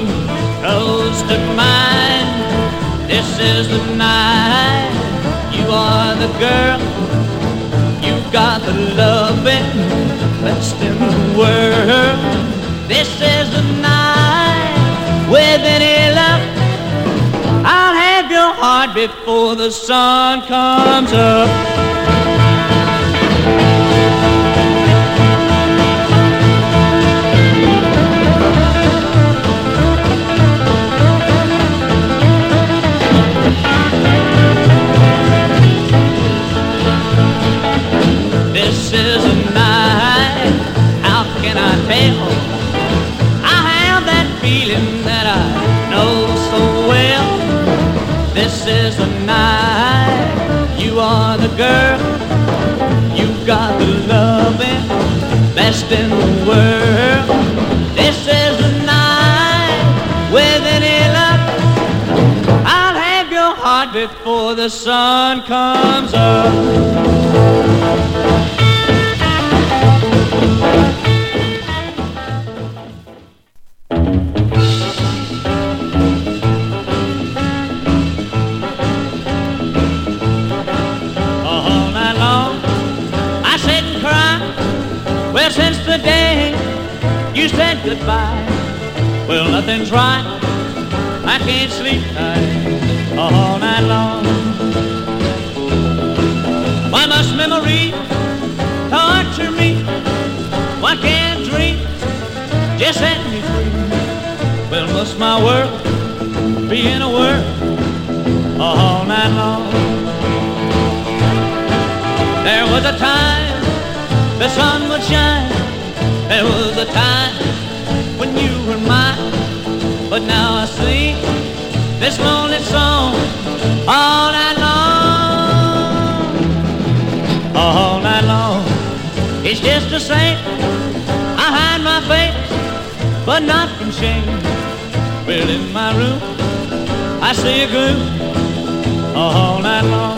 close to mine. This is the night. You are the girl. You've got the loving best in the world. This is the night. With any luck, I'll have your heart before the sun comes up. This is a night, how can I tell? I have that feeling that I know so well. This is the night, you are the girl. You've got the loving best in the world. This is the night, with any luck, I'll have your heart before the sun comes up. Well, since the day you said goodbye, well, nothing's right. I can't sleep tight all night long. Why must memory torture me? Why can't dreams just set me free? Well, must my world be in a whirl all night long? There was a time the sun would shine. There was a time when you were mine. But now I sing this lonely song all night long. All night long. It's just the same. I hide my face, but not from shame. Well, in my room I see a gloom all night long.